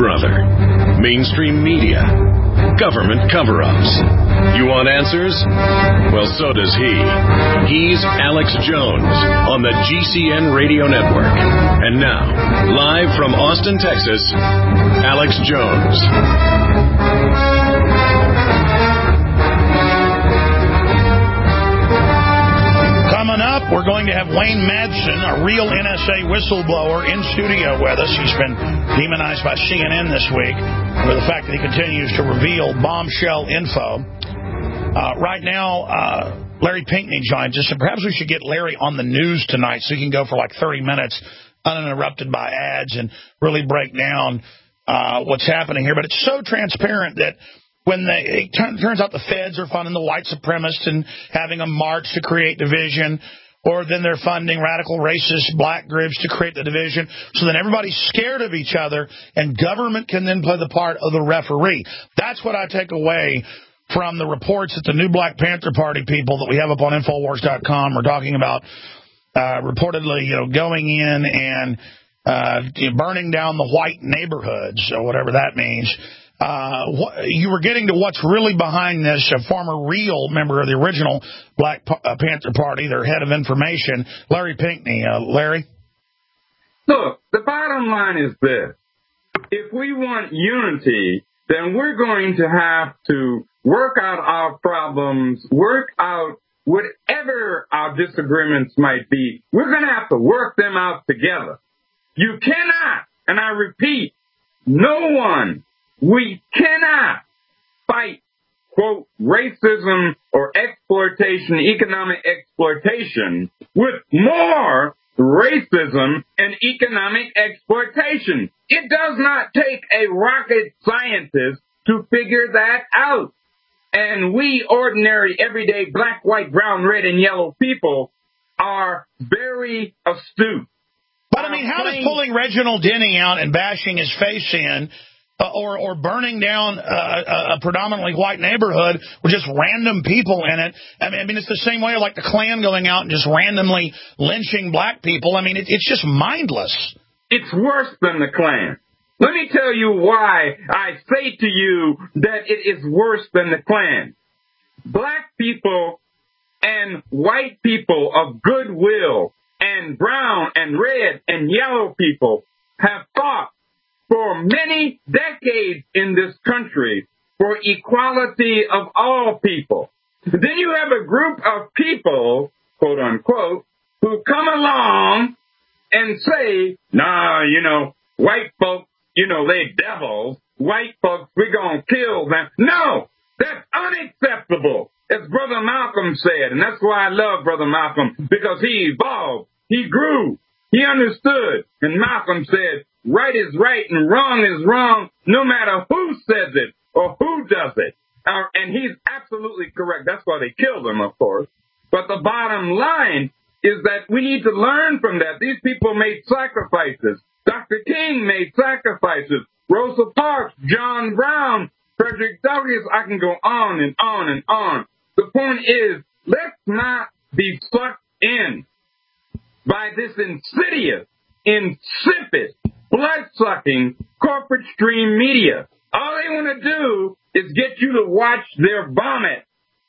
Brother. Mainstream media. Government cover-ups. You want answers? Well, so does he. He's Alex Jones on the GCN Radio Network. And now, live from Austin, Texas, Alex Jones. Coming up, we're going to have Wayne Madsen, a real NSA whistleblower, in studio with us. He's been demonized by CNN this week for the fact that he continues to reveal bombshell info. Right now, Larry Pinckney joins us, and perhaps we should get Larry on the news tonight so he can go for like 30 minutes uninterrupted by ads and really break down what's happening here. But it's so transparent that when it turns out the feds are funding the white supremacists and having a march to create division, or then they're funding radical racist black groups to create the division, so then everybody's scared of each other, and government can then play the part of the referee. That's what I take away from the reports that the new Black Panther Party people that we have up on Infowars.com are talking about, reportedly, going in and burning down the white neighborhoods, or whatever that means. You were getting to what's really behind this. A former real member of the original Black Panther Party, their head of information, Larry Pinckney. Larry? Look, the bottom line is this. If we want unity, then we're going to have to work out our problems, work out whatever our disagreements might be. We're going to have to work them out together. You cannot, and I repeat, we cannot fight, quote, racism or exploitation, economic exploitation, with more racism and economic exploitation. It does not take a rocket scientist to figure that out. And we ordinary, everyday black, white, brown, red, and yellow people are very astute. But, I mean, how does pulling Reginald Denny out and bashing his face in or burning down a predominantly white neighborhood with just random people in it? I mean, it's the same way like the Klan going out and just randomly lynching black people. I mean, it's just mindless. It's worse than the Klan. Let me tell you why I say to you that it is worse than the Klan. Black people and white people of goodwill and brown and red and yellow people have fought for many decades in this country for equality of all people. Then you have a group of people, quote unquote, who come along and say, white folks, they devils. White folks, we're going to kill them. No, that's unacceptable. As Brother Malcolm said, and that's why I love Brother Malcolm, because he evolved, he grew, he understood. And Malcolm said, right is right and wrong is wrong, no matter who says it or who does it. And he's absolutely correct. That's why they killed him, of course. But the bottom line is that we need to learn from that. These people made sacrifices. Dr. King made sacrifices. Rosa Parks, John Brown, Frederick Douglass, I can go on and on and on. The point is, let's not be sucked in by this insidious, insipid, blood-sucking corporate stream media. All they want to do is get you to watch their vomit,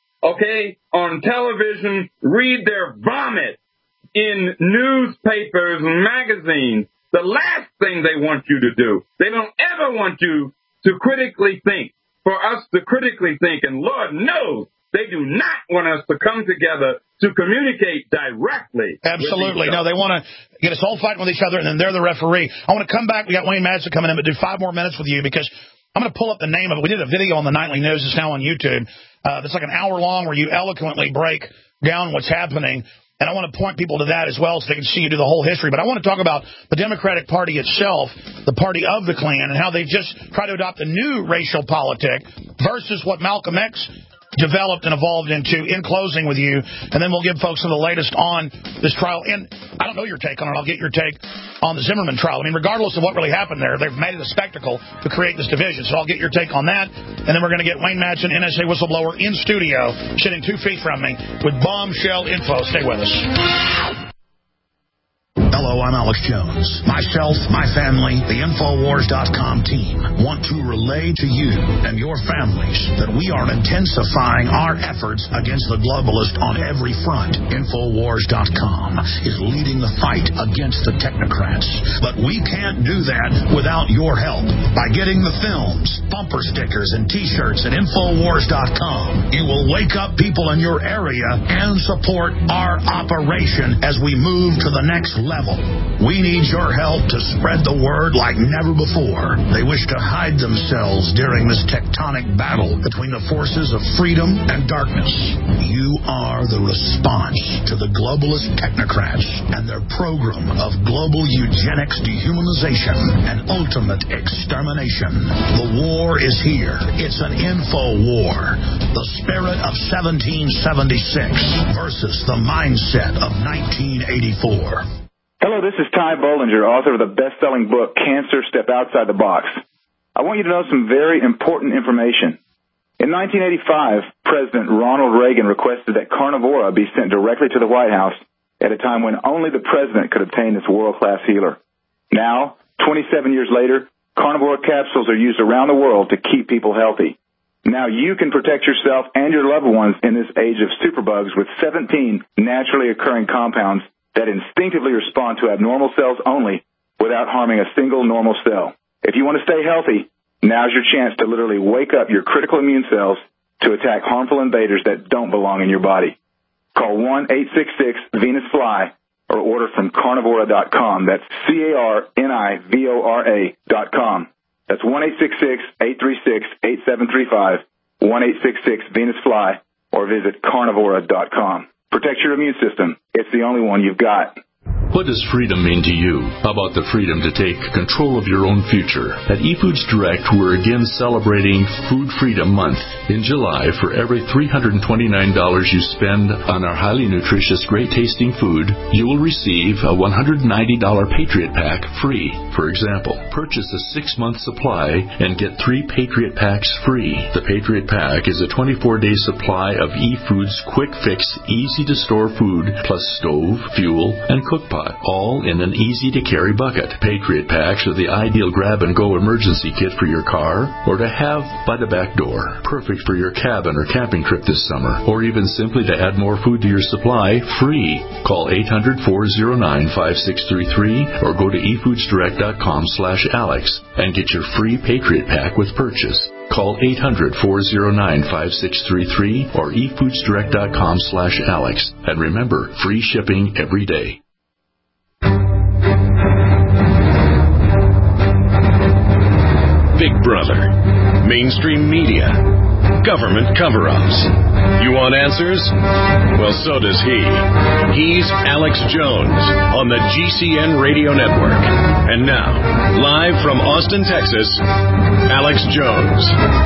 on television, read their vomit in newspapers and magazines. The last thing they want you to do, they don't ever want you to critically think, for us to critically think, and Lord knows they do not want us to come together to communicate directly. Absolutely. No, they want to get us all fighting with each other, and then they're the referee. I want to come back. We got Wayne Madsen coming in, but do 5 more minutes with you because I'm going to pull up the name of it. We did a video on the Nightly News. It's now on YouTube. It's like an hour long where you eloquently break down what's happening. And I want to point people to that as well so they can see you do the whole history. But I want to talk about the Democratic Party itself, the party of the Klan, and how they've just tried to adopt a new racial politic versus what Malcolm X developed and evolved into. In closing with you, and then we'll give folks some of the latest on this trial. And I don't know your take on it. I'll get your take on the Zimmerman trial. I mean, regardless of what really happened there, they've made it a spectacle to create this division. So I'll get your take on that. And then we're going to get Wayne Madsen, NSA whistleblower, in studio, sitting 2 feet from me with bombshell info. Stay with us. Hello, Hello, I'm Alex Jones. Myself, my family, the Infowars.com team want to relay to you and your families that we are intensifying our efforts against the globalist on every front. Infowars.com is leading the fight against the technocrats. But we can't do that without your help. By getting the films, bumper stickers, and T-shirts at Infowars.com, you will wake up people in your area and support our operation as we move to the next level. We need your help to spread the word like never before. They wish to hide themselves during this tectonic battle between the forces of freedom and darkness. You are the response to the globalist technocrats and their program of global eugenics, dehumanization, and ultimate extermination. The war is here. It's an info war. The spirit of 1776 versus the mindset of 1984. Hello, this is Ty Bollinger, author of the best-selling book, Cancer, Step Outside the Box. I want you to know some very important information. In 1985, President Ronald Reagan requested that Carnivora be sent directly to the White House at a time when only the president could obtain this world-class healer. Now, 27 years later, Carnivora capsules are used around the world to keep people healthy. Now you can protect yourself and your loved ones in this age of superbugs with 17 naturally occurring compounds that instinctively respond to abnormal cells only without harming a single normal cell. If you want to stay healthy, now's your chance to literally wake up your critical immune cells to attack harmful invaders that don't belong in your body. Call 1-866-VENUS-FLY or order from Carnivora.com. That's Carnivora.com. That's 1-866-836-8735, 1-866-VENUS-FLY, or visit Carnivora.com. Protect your immune system. It's the only one you've got. What does freedom mean to you? How about the freedom to take control of your own future? At eFoods Direct, we're again celebrating Food Freedom Month. In July, for every $329 you spend on our highly nutritious, great-tasting food, you will receive a $190 Patriot Pack free. For example, purchase a 6-month supply and get 3 Patriot Packs free. The Patriot Pack is a 24-day supply of eFoods quick-fix, easy-to-store food, plus stove, fuel, and cookpot, all in an easy-to-carry bucket. Patriot Packs are the ideal grab-and-go emergency kit for your car or to have by the back door. Perfect for your cabin or camping trip this summer, or even simply to add more food to your supply, free. Call 800-409-5633 or go to efoodsdirect.com/Alex and get your free Patriot Pack with purchase. Call 800-409-5633 or efoodsdirect.com/Alex. And remember, free shipping every day. Big Brother, mainstream media, government cover-ups. You want answers? Well, so does he. He's Alex Jones on the GCN Radio Network. And now, live from Austin, Texas, Alex Jones.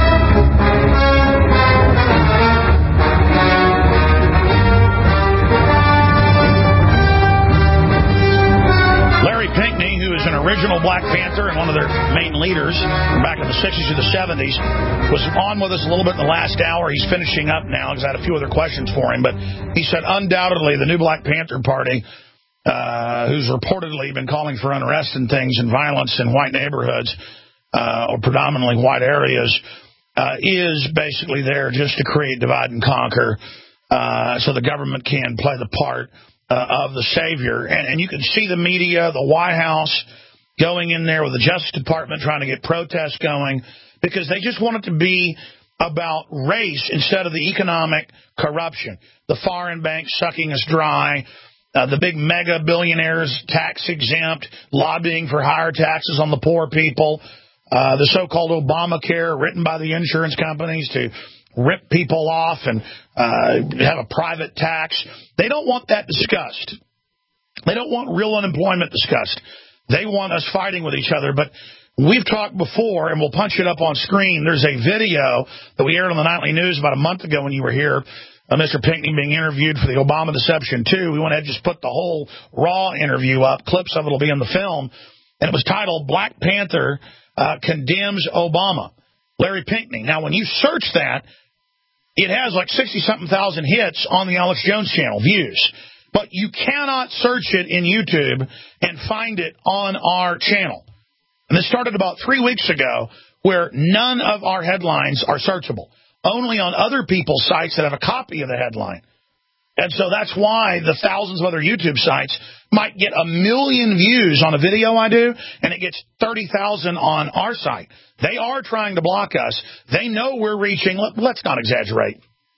Larry Pinckney, who is an original Black Panther and one of their main leaders from back in the 60s to the 70s, was on with us a little bit in the last hour. He's finishing up now because I had a few other questions for him. But he said undoubtedly the new Black Panther Party, who's reportedly been calling for unrest and things and violence in white neighborhoods or predominantly white areas, is basically there just to create divide and conquer so the government can play the part of the savior. And you can see the media, the White House, going in there with the Justice Department trying to get protests going because they just want it to be about race instead of the economic corruption. The foreign banks sucking us dry, the big mega billionaires tax exempt, lobbying for higher taxes on the poor people, the so-called Obamacare written by the insurance companies to rip people off and have a private tax. They don't want that discussed. They don't want real unemployment discussed. They want us fighting with each other. But we've talked before, and we'll punch it up on screen. There's a video that we aired on the Nightly News about a month ago when you were here, Mr. Pinckney being interviewed for the Obama Deception 2. We went ahead and just put the whole raw interview up. Clips of it will be in the film. And it was titled, Black Panther Condemns Obama. Larry Pinckney. Now, when you search that, it has like 60-something thousand hits on the Alex Jones channel, views. But you cannot search it in YouTube and find it on our channel. And this started about 3 weeks ago, where none of our headlines are searchable, only on other people's sites that have a copy of the headline. And so that's why the thousands of other YouTube sites might get 1 million views on a video I do, and it gets 30,000 on our site. They are trying to block us. They know we're reaching, let's not exaggerate,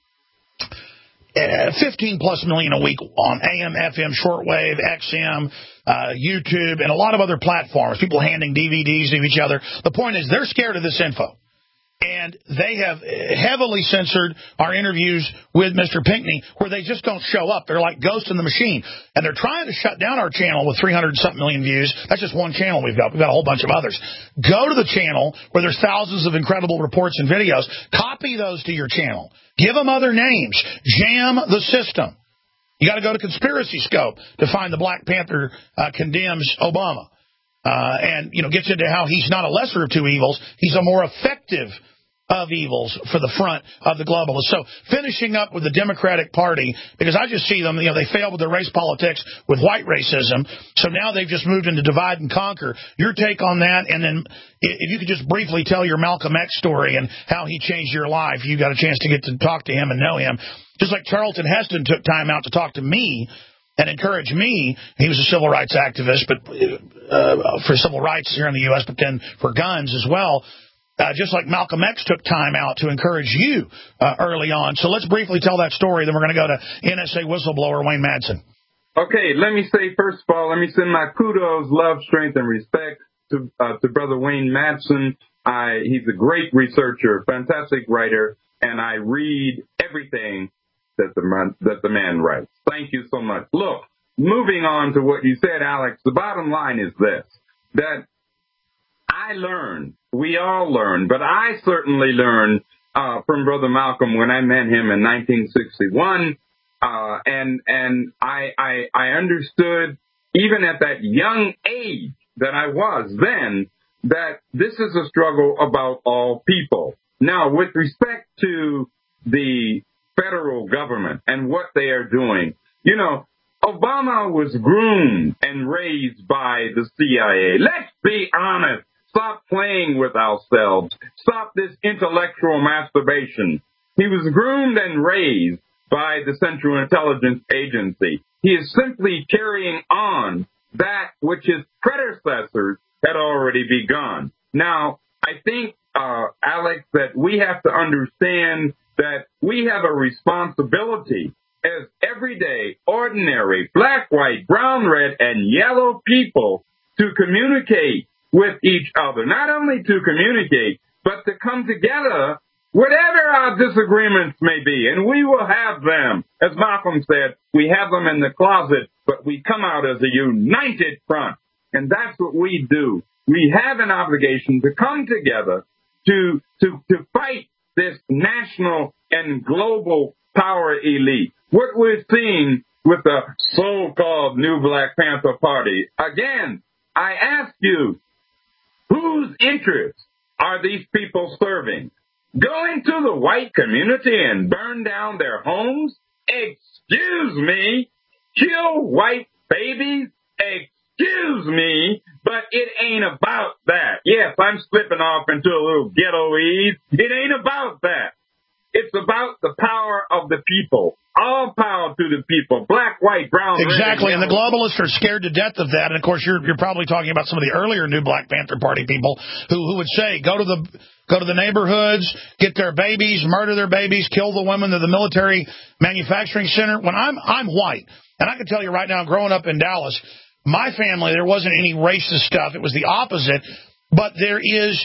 15-plus million a week on AM, FM, shortwave, XM, YouTube, and a lot of other platforms, people handing DVDs to each other. The point is they're scared of this info. And they have heavily censored our interviews with Mr. Pinckney, where they just don't show up. They're like ghosts in the machine. And they're trying to shut down our channel with 300-something million views. That's just one channel we've got. We've got a whole bunch of others. Go to the channel where there's thousands of incredible reports and videos. Copy those to your channel. Give them other names. Jam the system. You got to go to Conspiracy Scope to find the Black Panther condemns Obama. And, gets into how he's not a lesser of two evils. He's a more effective of evils for the front of the globalists. So finishing up with the Democratic Party, because I just see them, they failed with their race politics with white racism. So now they've just moved into divide and conquer. Your take on that, and then if you could just briefly tell your Malcolm X story and how he changed your life. You got a chance to get to talk to him and know him. Just like Charlton Heston took time out to talk to me and encourage me. He was a civil rights activist, but for civil rights here in the U.S., but then for guns as well. Just like Malcolm X took time out to encourage you early on. So let's briefly tell that story, then we're going to go to NSA whistleblower Wayne Madsen. Okay, let me say, first of all, let me send my kudos, love, strength, and respect to Brother Wayne Madsen. He's a great researcher, fantastic writer, and I read everything that the man writes. Thank you so much. Look, moving on to what you said, Alex, the bottom line is this, that I learned, we all learned, but I certainly learned from Brother Malcolm when I met him in 1961, and I understood, even at that young age that I was then, that this is a struggle about all people. Now, with respect to the federal government and what they are doing, Obama was groomed and raised by the CIA. Let's be honest. Stop playing with ourselves. Stop this intellectual masturbation. He was groomed and raised by the Central Intelligence Agency. He is simply carrying on that which his predecessors had already begun. Now, I think, Alex, that we have to understand that we have a responsibility as everyday, ordinary, black, white, brown, red, and yellow people to communicate with each other, not only to communicate, but to come together, whatever our disagreements may be, and we will have them. As Malcolm said, we have them in the closet, but we come out as a united front, and that's what we do. We have an obligation to come together to fight this national and global power elite. What we're seeing with the so-called New Black Panther Party, again, I ask you, whose interests are these people serving? Going to the white community and burn down their homes? Excuse me. Kill white babies? Excuse me. But it ain't about that. Yes, I'm slipping off into a little ghetto-ese. It ain't about that. It's about the power of the people. All power to the people. Black, white, brown, exactly, red, and the globalists are scared to death of that. And, of course, you're probably talking about some of the earlier New Black Panther Party people who would say, go to the neighborhoods, get their babies, murder their babies, kill the women of the military manufacturing center. When I'm white, and I can tell you right now, growing up in Dallas, my family, there wasn't any racist stuff. It was the opposite. But there is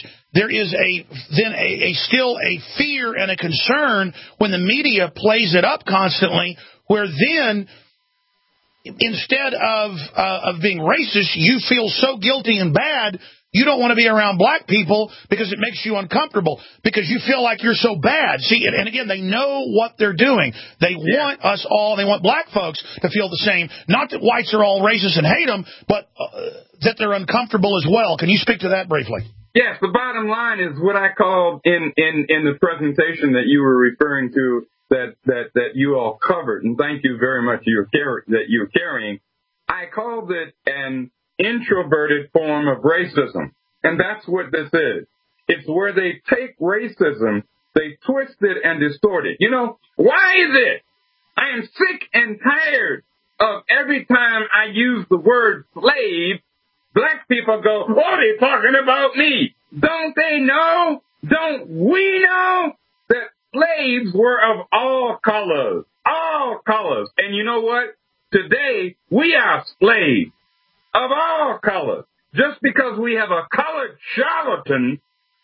still a fear and a concern when the media plays it up constantly, where then instead of being racist, you feel so guilty and bad you don't want to be around black people because it makes you uncomfortable, because you feel like you're so bad. See, and again, they know what they're doing. They want us all, they want black folks to feel the same. Not that whites are all racist and hate them, but that they're uncomfortable as well. Can you speak to that briefly? Yes, the bottom line is what I called in the presentation that you were referring to that you all covered, and thank you very much that you're carrying. I called it an introverted form of racism, and that's what this is. It's where they take racism, they twist it and distort it. You know, why is it? I am sick and tired of every time I use the word slave, black people go, oh, they're talking about me. Don't they know? Don't we know that slaves were of all colors? All colors. And you know what? Today, we are slaves of all colors. Just because we have a colored charlatan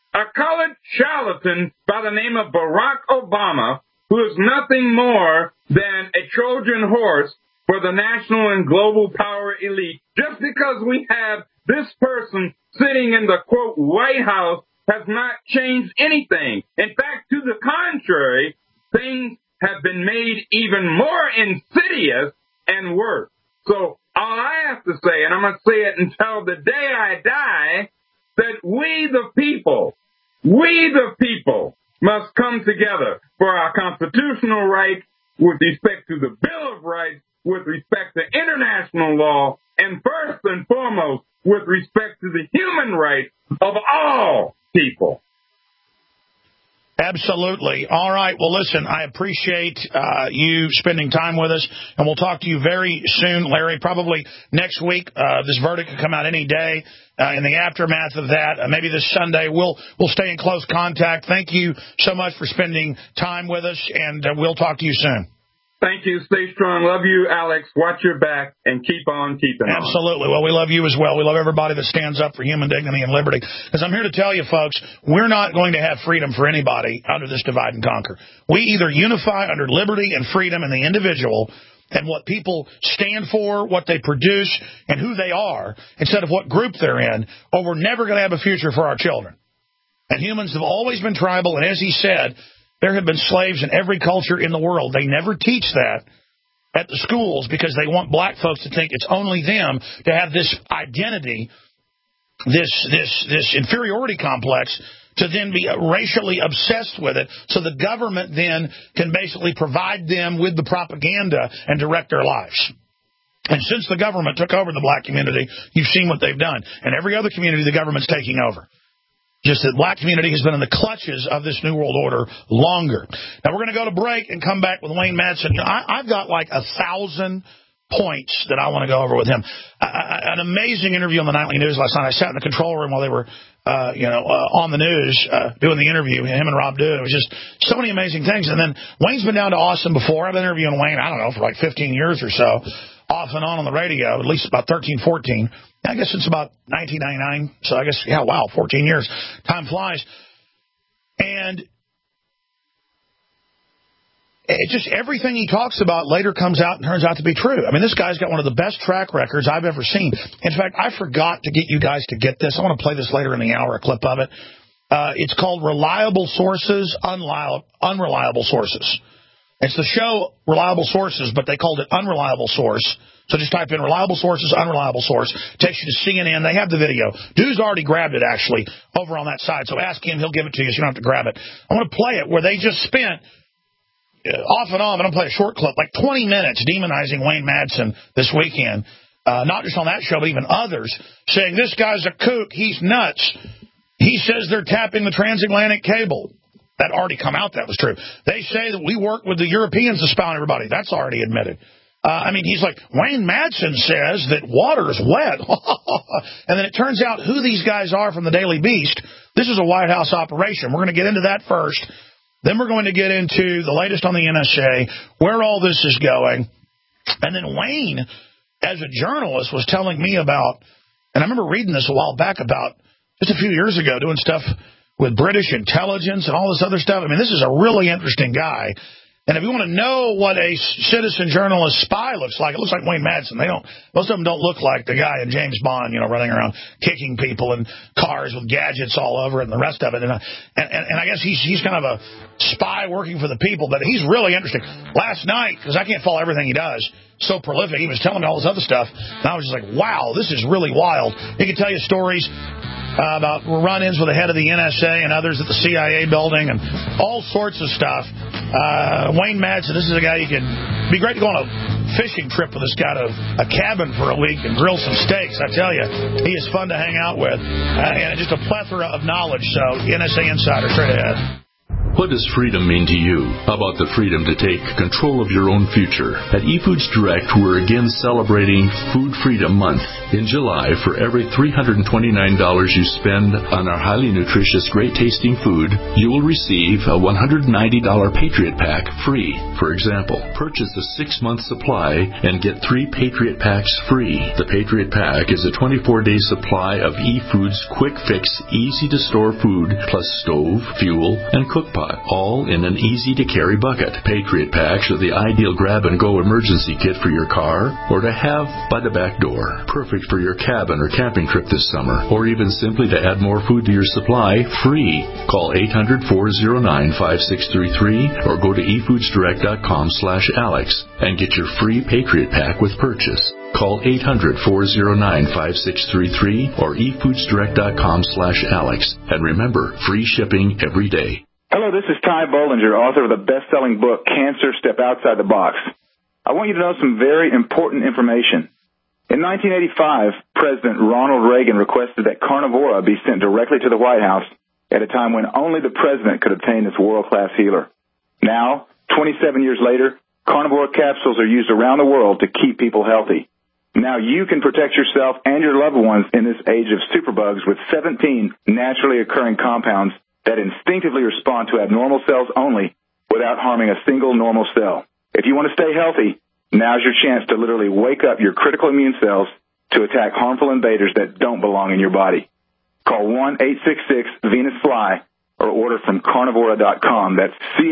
by the name of Barack Obama, who is nothing more than a Trojan horse for the national and global power elite, just because we have this person sitting in the, quote, White House has not changed anything. In fact, to the contrary, things have been made even more insidious and worse. So all I have to say, and I'm going to say it until the day I die, that we the people must come together for our constitutional rights with respect to the Bill of Rights, with respect to international law, and first and foremost, with respect to the human rights of all people. Absolutely. All right. Well, listen, I appreciate you spending time with us, and we'll talk to you very soon, Larry, probably next week. This verdict could come out any day. In the aftermath of that, maybe this Sunday, we'll stay in close contact. Thank you so much for spending time with us, and we'll talk to you soon. Thank you. Stay strong. Love you, Alex. Watch your back and keep on keeping on. Absolutely. Well, we love you as well. We love everybody that stands up for human dignity and liberty. Because I'm here to tell you, folks, we're not going to have freedom for anybody under this divide and conquer. We either unify under liberty and freedom in the individual and what people stand for, what they produce, and who they are, instead of what group they're in, or we're never going to have a future for our children. And humans have always been tribal, and as he said, there have been slaves in every culture in the world. They never teach that at the schools because they want black folks to think it's only them to have this identity, this inferiority complex, to then be racially obsessed with it, so the government then can basically provide them with the propaganda and direct their lives. And since the government took over the black community, you've seen what they've done. And every other community, the government's taking over. Just that the black community has been in the clutches of this New World Order longer. Now, we're going to go to break and come back with Wayne Madsen. I've got like 1,000 points that I want to go over with him. An amazing interview on the Nightly News last night. I sat in the control room while they were, on the news doing the interview, him and Rob Dew. It was just so many amazing things. And then Wayne's been down to Austin before. I've been interviewing Wayne, I don't know, for like 15 years or so, off and on the radio, at least about 13, 14. I guess it's about 1999. So I guess, 14 years. Time flies. And it just, everything he talks about later comes out and turns out to be true. I mean, this guy's got one of the best track records I've ever seen. In fact, I forgot to get you guys to get this. I want to play this later in the hour, a clip of it. It's called Reliable Sources, Unreliable Sources. It's the show Reliable Sources, but they called it Unreliable Source. So just type in Reliable Sources, Unreliable Source. Takes you to CNN. They have the video. Dude's already grabbed it, actually, over on that side. So ask him. He'll give it to you so you don't have to grab it. I want to play it where they just spent off and on, I'm going to play a short clip, like 20 minutes demonizing Wayne Madsen this weekend, not just on that show, but even others, saying this guy's a kook, he's nuts. He says they're tapping the transatlantic cable. That already come out, that was true. They say that we work with the Europeans to spy on everybody. That's already admitted. He's like, Wayne Madsen says that water is wet. And then it turns out who these guys are from the Daily Beast. This is a White House operation. We're going to get into that first. Then we're going to get into the latest on the NSA, where all this is going. And then Wayne, as a journalist, was telling me about, and I remember reading this a while back about just a few years ago, doing stuff with British intelligence and all this other stuff. I mean, this is a really interesting guy. And if you want to know what a citizen journalist spy looks like, it looks like Wayne Madsen. Most of them don't look like the guy in James Bond, running around kicking people in cars with gadgets all over it and the rest of it. And I guess he's kind of a spy working for the people, but he's really interesting. Last night, because I can't follow everything he does, so prolific, he was telling me all this other stuff, and I was just like, wow, this is really wild. He can tell you stories about run-ins with the head of the NSA and others at the CIA building and all sorts of stuff. Wayne Madsen, this is a guy you could be great to go on a fishing trip with this guy to a cabin for a week and grill some steaks. I tell you, he is fun to hang out with. And just a plethora of knowledge. So, NSA Insider, straight ahead. What does freedom mean to you? How about the freedom to take control of your own future? At eFoods Direct, we're again celebrating Food Freedom Month. In July, for every $329 you spend on our highly nutritious, great-tasting food, you will receive a $190 Patriot Pack free. For example, purchase a 6-month supply and get 3 Patriot Packs free. The Patriot Pack is a 24-day supply of eFoods quick-fix, easy-to-store food, plus stove, fuel, and cook pot, all in an easy-to-carry bucket. Patriot Packs are the ideal grab-and-go emergency kit for your car or to have by the back door. Perfect for your cabin or camping trip this summer, or even simply to add more food to your supply, free. Call 800-409-5633 or go to efoodsdirect.com/Alex and get your free Patriot Pack with purchase. Call 800-409-5633 or efoodsdirect.com/Alex. And remember, free shipping every day. Hello, this is Ty Bollinger, author of the best-selling book, Cancer, Step Outside the Box. I want you to know some very important information. In 1985, President Ronald Reagan requested that Carnivora be sent directly to the White House at a time when only the president could obtain this world-class healer. Now, 27 years later, Carnivora capsules are used around the world to keep people healthy. Now you can protect yourself and your loved ones in this age of superbugs with 17 naturally occurring compounds that instinctively respond to abnormal cells only without harming a single normal cell. If you want to stay healthy, now's your chance to literally wake up your critical immune cells to attack harmful invaders that don't belong in your body. Call 1-866-VENUS-FLY or order from Carnivora.com. That's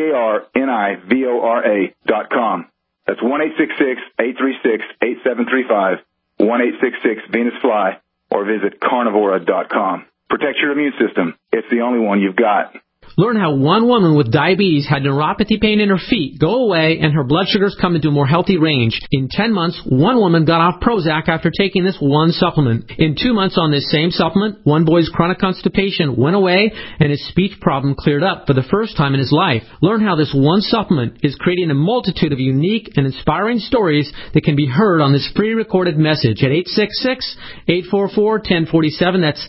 Carnivora.com. That's 1-866-836-8735, 1-866-VENUS-FLY, or visit Carnivora.com. Protect your immune system. It's the only one you've got. Learn how one woman with diabetes had neuropathy pain in her feet go away and her blood sugars come into a more healthy range. In 10 months, one woman got off Prozac after taking this one supplement. In 2 months on this same supplement, one boy's chronic constipation went away and his speech problem cleared up for the first time in his life. Learn how this one supplement is creating a multitude of unique and inspiring stories that can be heard on this free recorded message at 866-844-1047. That's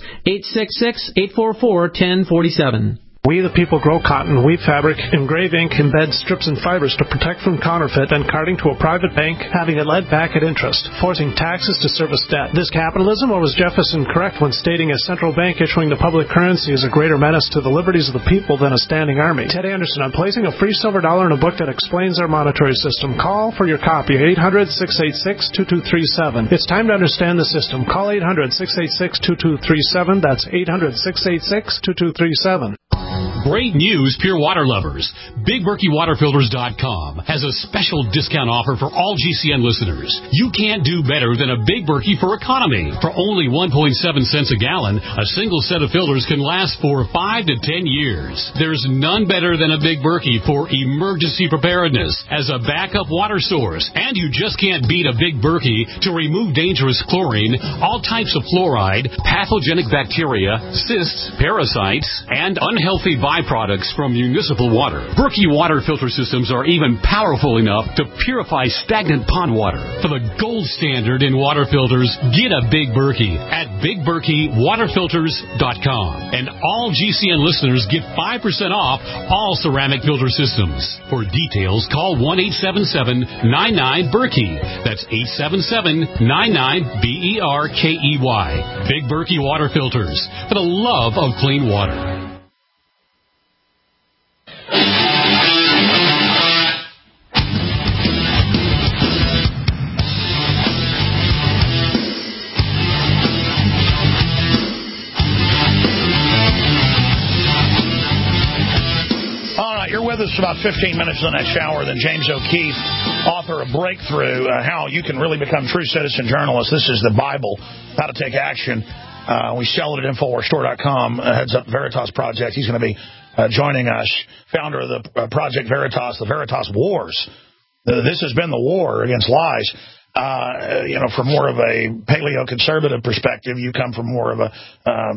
866-844-1047. We the people grow cotton, weave fabric, engrave ink, embed strips and fibers to protect from counterfeit and carting to a private bank, having it led back at interest, forcing taxes to service debt. This capitalism, or was Jefferson correct when stating a central bank issuing the public currency is a greater menace to the liberties of the people than a standing army? Ted Anderson, I'm placing a free silver dollar in a book that explains our monetary system. Call for your copy, 800-686-2237. It's time to understand the system. Call 800-686-2237. That's 800-686-2237. Great news, pure water lovers. BigBerkeyWaterFilters.com has a special discount offer for all GCN listeners. You can't do better than a Big Berkey for economy. For only 1.7 cents a gallon, a single set of filters can last for 5 to 10 years. There's none better than a Big Berkey for emergency preparedness as a backup water source. And you just can't beat a Big Berkey to remove dangerous chlorine, all types of fluoride, pathogenic bacteria, cysts, parasites, and unhealthy byproducts from municipal water. Berkey water filter systems are even powerful enough to purify stagnant pond water. For the gold standard in water filters, get a Big Berkey at BigBerkeyWaterFilters.com. And all GCN listeners get 5% off all ceramic filter systems. For details, call 1-877-99-BERKEY. That's 877-99-BERKEY. Big Berkey Water Filters, for the love of clean water. With us for about 15 minutes in the next hour. Then James O'Keefe, author of Breakthrough, How You Can Really Become True Citizen Journalists. This is the Bible, how to take action. We sell it at InfoWarsStore.com. Heads up Veritas Project. He's going to be joining us. Founder of the Project Veritas, the Veritas Wars. This has been the war against lies. From more of a paleo-conservative perspective, you come from more of a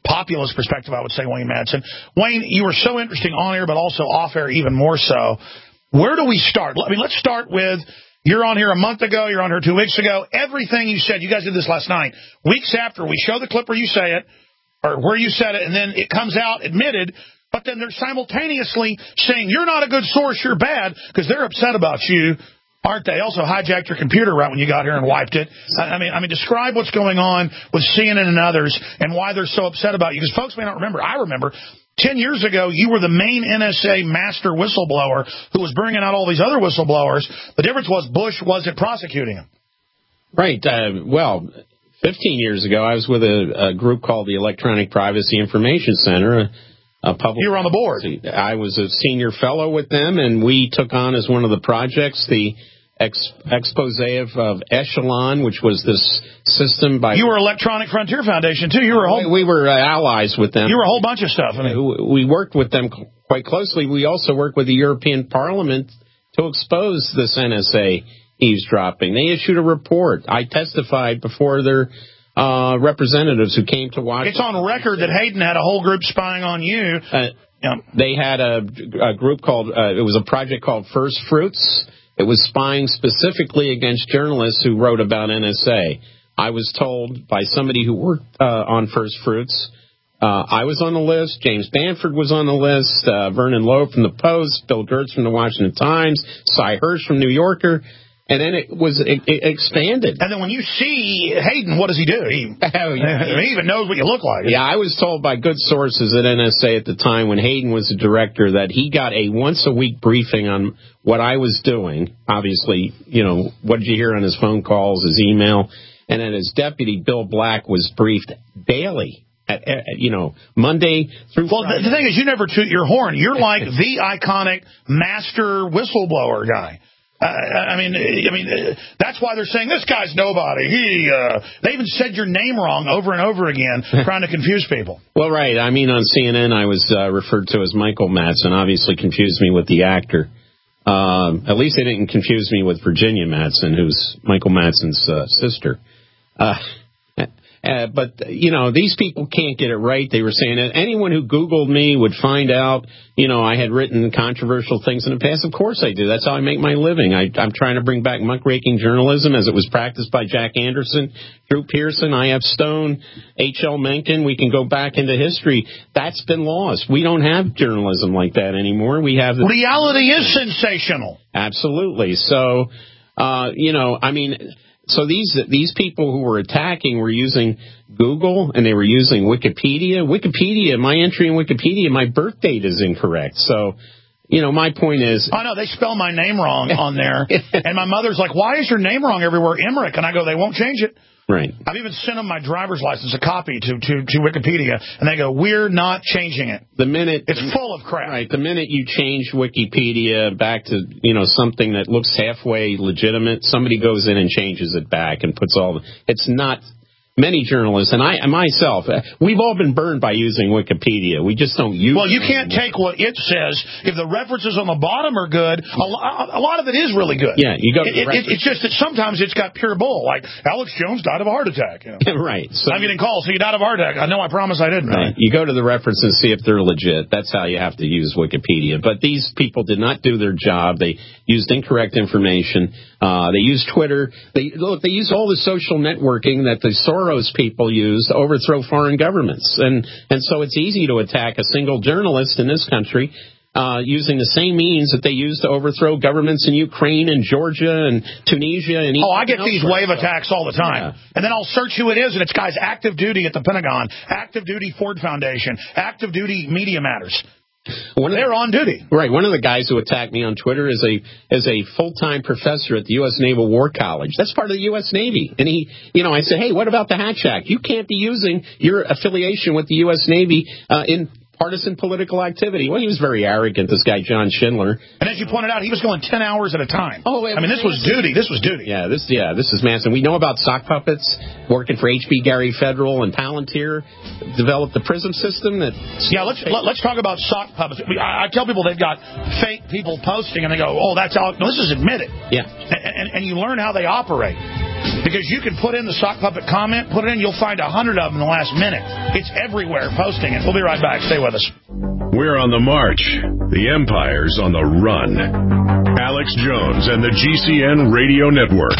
populist perspective, I would say, Wayne Madsen. Wayne, you were so interesting on air, but also off air even more so. Where do we start? I mean, let's start with, you're on here a month ago, you're on here 2 weeks ago. Everything you said, you guys did this last night. Weeks after, we show the clip where you say it, or where you said it, and then it comes out admitted, but then they're simultaneously saying, you're not a good source, you're bad, because they're upset about you, aren't they? Also hijacked your computer right when you got here and wiped it. I mean, describe what's going on with CNN and others and why they're so upset about you. Because folks may not remember. I remember 10 years ago, you were the main NSA master whistleblower who was bringing out all these other whistleblowers. The difference was Bush wasn't prosecuting them. Right. Well, 15 years ago, I was with a group called the Electronic Privacy Information Center. You were on the board. I was a senior fellow with them, and we took on as one of the projects the expose of Echelon, which was this system by... You were Electronic Frontier Foundation, too. We were allies with them. You were a whole bunch of stuff. We worked with them quite closely. We also worked with the European Parliament to expose this NSA eavesdropping. They issued a report. I testified before their representatives who came to Washington. It's on record that Hayden had a whole group spying on you. They had a group called, it was a project called First Fruits. It was spying specifically against journalists who wrote about NSA. I was told by somebody who worked on First Fruits, I was on the list, James Bamford was on the list, Vernon Lowe from the Post, Bill Gertz from the Washington Times, Cy Hirsch from New Yorker. And then it expanded. And then when you see Hayden, what does he do? He even knows what you look like. Yeah, I was told by good sources at NSA at the time when Hayden was the director that he got a once-a-week briefing on what I was doing. Obviously, what did you hear on his phone calls, his email? And then his deputy, Bill Black, was briefed daily. Monday through Friday. Well, the thing is, you never toot your horn. You're like the iconic master whistleblower guy. I mean, that's why they're saying this guy's nobody. They even said your name wrong over and over again, trying to confuse people. Well, right. I mean, on CNN, I was referred to as Michael Madsen. Obviously, confused me with the actor. At least they didn't confuse me with Virginia Madsen, who's Michael Madsen's sister. But, these people can't get it right. They were saying that anyone who Googled me would find out, I had written controversial things in the past. Of course I do. That's how I make my living. I'm trying to bring back muckraking journalism as it was practiced by Jack Anderson, Drew Pearson, I.F. Stone, H.L. Mencken. We can go back into history. That's been lost. We don't have journalism like that anymore. We have... Reality is sensational. Absolutely. So, So these people who were attacking were using Google and they were using Wikipedia. My entry in Wikipedia, my birth date is incorrect. So, my point is... I know, they spell my name wrong on there. And my mother's like, why is your name wrong everywhere, Emmerich? And I go, they won't change it. Right. I've even sent them my driver's license, a copy to Wikipedia, and they go, we're not changing it. It's full of crap. Right. The minute you change Wikipedia back to, something that looks halfway legitimate, somebody goes in and changes it back and puts it's not... Many journalists, and I myself, we've all been burned by using Wikipedia. We just don't use it. Well, you can't take what it says. If the references on the bottom are good, a lot of it is really good. Yeah, you go. It's just that sometimes it's got pure bull, like Alex Jones died of a heart attack. Right. So, I'm getting calls. So you died of a heart attack. I know. I promise I didn't. Right. You go to the references, see if they're legit. That's how you have to use Wikipedia. But these people did not do their job. They used incorrect information. They used Twitter. They used all the social networking that the Soros people use to overthrow foreign governments. And so it's easy to attack a single journalist in this country using the same means that they use to overthrow governments in Ukraine and Georgia and Tunisia. And I get these wave attacks all the time. Yeah. And then I'll search who it is, and it's guys active duty at the Pentagon, active duty Ford Foundation, active duty Media Matters. They're on duty. Right. One of the guys who attacked me on Twitter is a full-time professor at the U.S. Naval War College. That's part of the U.S. Navy. And I said, hey, what about the Hatch Act? You can't be using your affiliation with the U.S. Navy in partisan political activity. Well, he was very arrogant, this guy, John Schindler. And as you pointed out, he was going 10 hours at a time. Oh, this was duty. This was duty. Yeah, this is Manson. We know about sock puppets working for H.B. Gary Federal and Palantir, developed the PRISM system. Let's talk about sock puppets. I tell people they've got fake people posting, and they go, oh, that's all. No, this is admitted. Yeah. And you learn how they operate. Because you can put in the sock puppet comment, put it in, you'll find 100 of them in the last minute. It's everywhere posting it. We'll be right back. Stay with us. We're on the march. The empire's on the run. Alex Jones and the GCN Radio Network.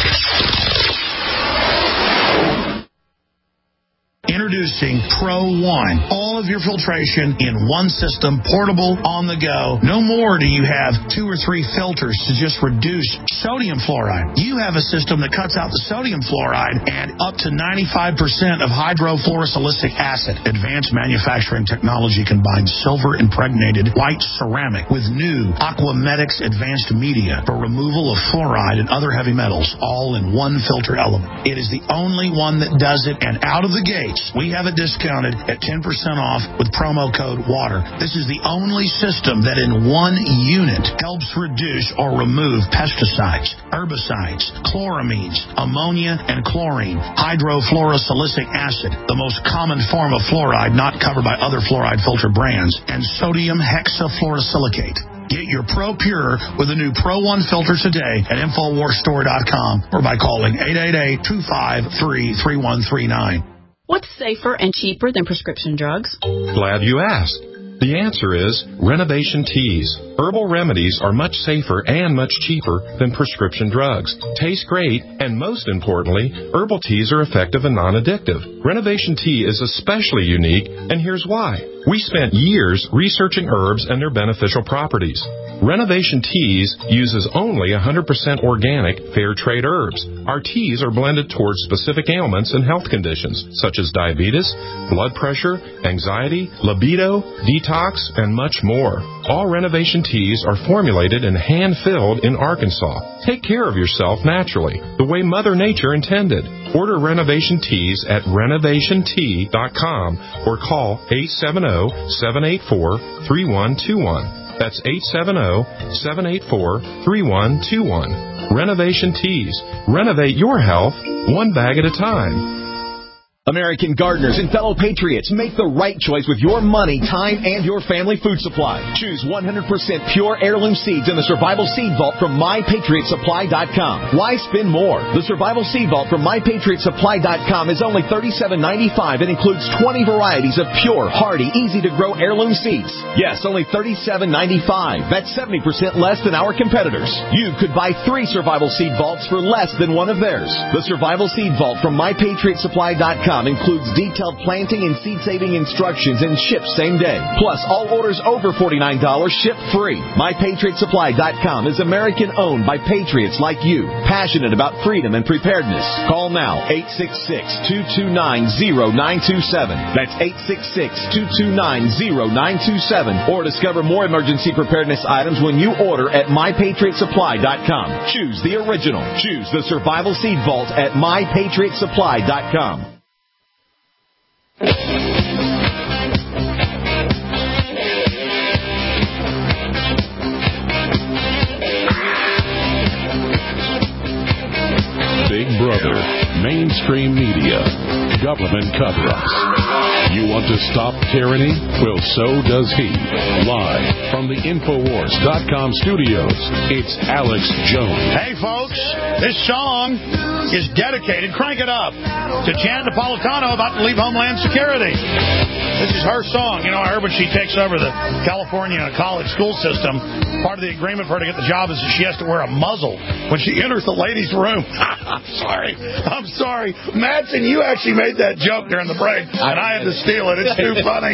Introducing Pro One. All of your filtration in one system, portable, on the go. No more do you have 2 or 3 filters to just reduce sodium fluoride. You have a system that cuts out the sodium fluoride and up to 95% of hydrofluorosilicic acid. Advanced manufacturing technology combines silver-impregnated white ceramic with new Aquamedics advanced media for removal of fluoride and other heavy metals, all in one filter element. It is the only one that does it, and out of the gates, we have it discounted at 10% off with promo code WATER. This is the only system that in one unit helps reduce or remove pesticides, herbicides, chloramines, ammonia, and chlorine, hydrofluorosilicic acid, the most common form of fluoride not covered by other fluoride filter brands, and sodium hexafluorosilicate. Get your Pro Pure with the new Pro One filter today at InfoWarsStore.com or by calling 888-253-3139. What's safer and cheaper than prescription drugs? Glad you asked. The answer is Renovation Teas. Herbal remedies are much safer and much cheaper than prescription drugs. Taste great, and most importantly, herbal teas are effective and non-addictive. Renovation Tea is especially unique, and here's why. We spent years researching herbs and their beneficial properties. Renovation Teas uses only 100% organic, fair trade herbs. Our teas are blended towards specific ailments and health conditions, such as diabetes, blood pressure, anxiety, libido, detox, and much more. All Renovation Teas are formulated and hand-filled in Arkansas. Take care of yourself naturally, the way Mother Nature intended. Order Renovation Teas at renovationtea.com or call 870-784-3121. That's 870-784-3121. Renovation Teas. Renovate your health one bag at a time. American gardeners and fellow patriots, make the right choice with your money, time, and your family food supply. Choose 100% pure heirloom seeds in the Survival Seed Vault from MyPatriotSupply.com. Why spend more? The Survival Seed Vault from MyPatriotSupply.com is only $37.95 and includes 20 varieties of pure, hardy, easy-to-grow heirloom seeds. Yes, only $37.95. That's 70% less than our competitors. You could buy 3 Survival Seed Vaults for less than one of theirs. The Survival Seed Vault from MyPatriotSupply.com includes detailed planting and seed-saving instructions and ships same day. Plus, all orders over $49 ship free. MyPatriotSupply.com is American-owned by patriots like you, passionate about freedom and preparedness. Call now, 866-229-0927. That's 866-229-0927. Or discover more emergency preparedness items when you order at MyPatriotSupply.com. Choose the original. Choose the Survival Seed Vault at MyPatriotSupply.com. Big Brother, mainstream media, government cover-ups. You want to stop tyranny? Well, so does he. Live from the Infowars.com studios, it's Alex Jones. Hey, folks, this song is dedicated, crank it up, to Janet Napolitano about to leave Homeland Security. This is her song. You know, I heard when she takes over the California college school system, part of the agreement for her to get the job is that she has to wear a muzzle when she enters the ladies' room. I'm sorry. Madsen, you actually made that joke during the break, and I had to steal it. It's too funny.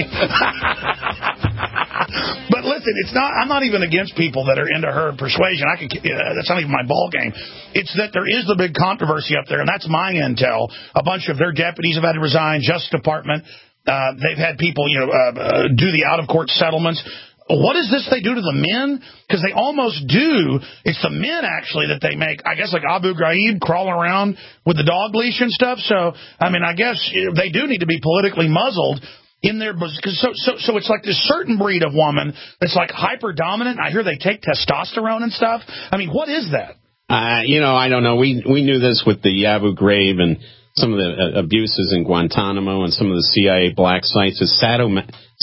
But listen, it's not. I'm not even against people that are into her persuasion. That's not even my ball game. It's that there is the big controversy up there, and that's my intel. A bunch of their deputies have had to resign. Justice Department. They've had people, do the out-of-court settlements. What is this they do to the men? Because they almost do. It's the men, actually, that they make, I guess, like Abu Ghraib crawling around with the dog leash and stuff. So, I mean, I guess they do need to be politically muzzled in there. So it's like this certain breed of woman that's like hyper-dominant. I hear they take testosterone and stuff. I mean, what is that? I don't know. We knew this with the Abu Ghraib and some of the abuses in Guantanamo and some of the CIA black sites is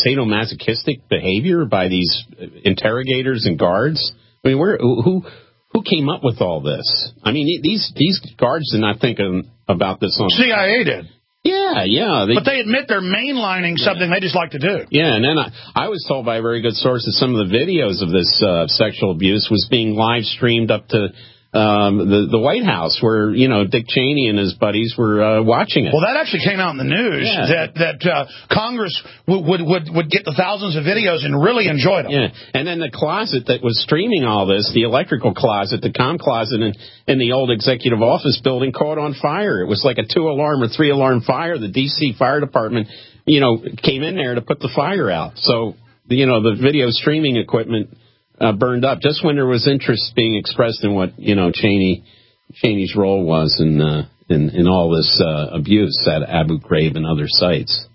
sadomasochistic behavior by these interrogators and guards. I mean, who Who came up with all this? I mean, these guards did not think about this on CIA did. Yeah. But they admit they're mainlining something they just like to do. Yeah, and then I was told by a very good source that some of the videos of this sexual abuse was being live streamed up to the White House, where Dick Cheney and his buddies were watching it. Well, that actually came out in the news that Congress would get the thousands of videos and really enjoy them. Yeah, and then the closet that was streaming all this, the electrical closet, the comm closet in the old executive office building, caught on fire. It was like a 2-alarm or 3-alarm fire. The D.C. Fire Department, came in there to put the fire out. So, the video streaming equipment burned up just when there was interest being expressed in what Cheney's role was in all this abuse at Abu Ghraib and other sites.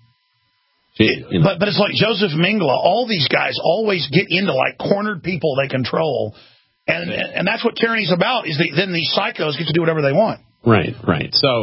But it's like Joseph Mengele. All these guys always get into like cornered people they control, and that's what tyranny's about. Is then these psychos get to do whatever they want. Right. So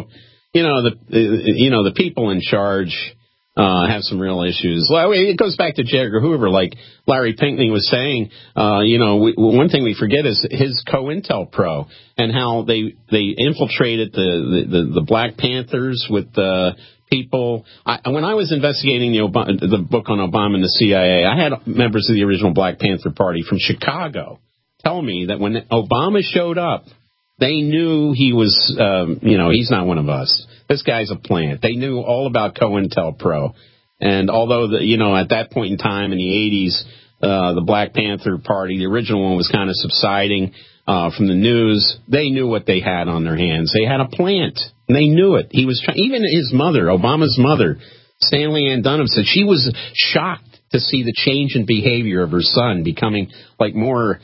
the people in charge have some real issues. Well, it goes back to J. Edgar Hoover, like Larry Pinckney was saying. One thing we forget is his COINTELPRO and how they infiltrated the Black Panthers with people. When I was investigating the book on Obama and the CIA, I had members of the original Black Panther Party from Chicago tell me that when Obama showed up, they knew he was, he's not one of us. This guy's a plant. They knew all about COINTELPRO. And although, at that point in time in the 80s, the Black Panther Party, the original one, was kind of subsiding from the news, they knew what they had on their hands. They had a plant. And they knew it. He was even his mother, Obama's mother, Stanley Ann Dunham, said she was shocked to see the change in behavior of her son, becoming like more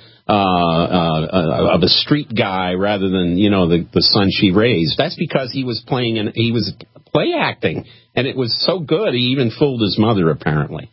of a street guy rather than the son she raised. That's because he was play acting, and it was so good he even fooled his mother, apparently.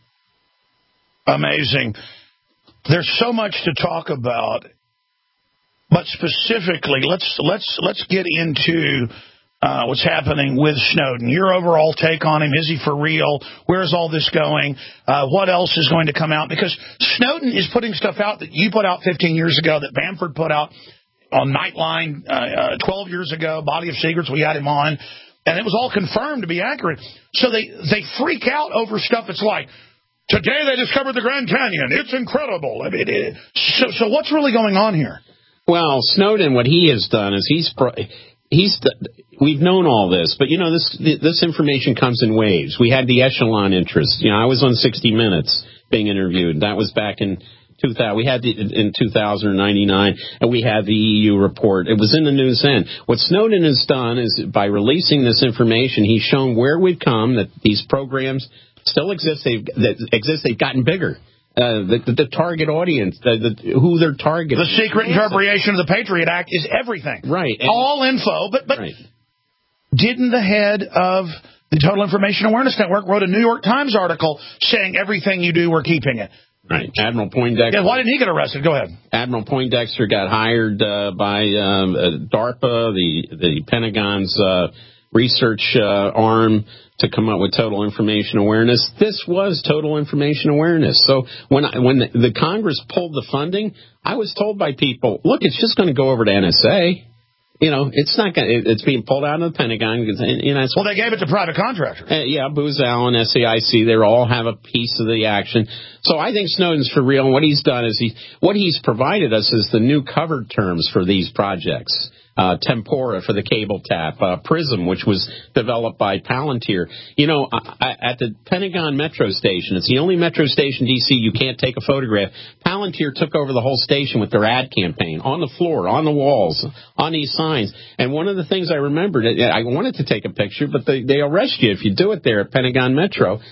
Amazing. There's so much to talk about, but specifically, let's get into what's happening with Snowden. Your overall take on him. Is he for real? Where's all this going? What else is going to come out? Because Snowden is putting stuff out that you put out 15 years ago, that Bamford put out on Nightline 12 years ago, Body of Secrets, we had him on, and it was all confirmed to be accurate. So they freak out over stuff that's like, today they discovered the Grand Canyon. It's incredible. I mean, so what's really going on here? Well, Snowden, what he has done is we've known all this, but this information comes in waves. We had the Echelon interest. I was on 60 Minutes being interviewed. That was back in 2000. We had in 2099, and we had the EU report. It was in the news then. What Snowden has done is, by releasing this information, he's shown where we've come, that these programs still exist. They've gotten bigger. The target audience, who they're targeting. The secret interpretation of the Patriot Act is everything. Right. All info. But right. Didn't the head of the Total Information Awareness Network wrote a New York Times article saying everything you do, we're keeping it? Right. Admiral Poindexter. Yeah, why didn't he get arrested? Go ahead. Admiral Poindexter got hired by DARPA, the Pentagon's research arm, to come up with Total Information Awareness. This was Total Information Awareness. So when the Congress pulled the funding, I was told by people, look, it's just going to go over to NSA. It's not going. It's being pulled out of the Pentagon. Well, they gave it to private contractors. Booz Allen, SAIC, they all have a piece of the action. So I think Snowden's for real. And what he's done is what he's provided us is the new covered terms for these projects. Tempora for the cable tap, Prism, which was developed by Palantir. At the Pentagon Metro Station, it's the only metro station, D.C., you can't take a photograph. Palantir took over the whole station with their ad campaign, on the floor, on the walls, on these signs. And one of the things I remembered, I wanted to take a picture, but they arrest you if you do it there at Pentagon Metro,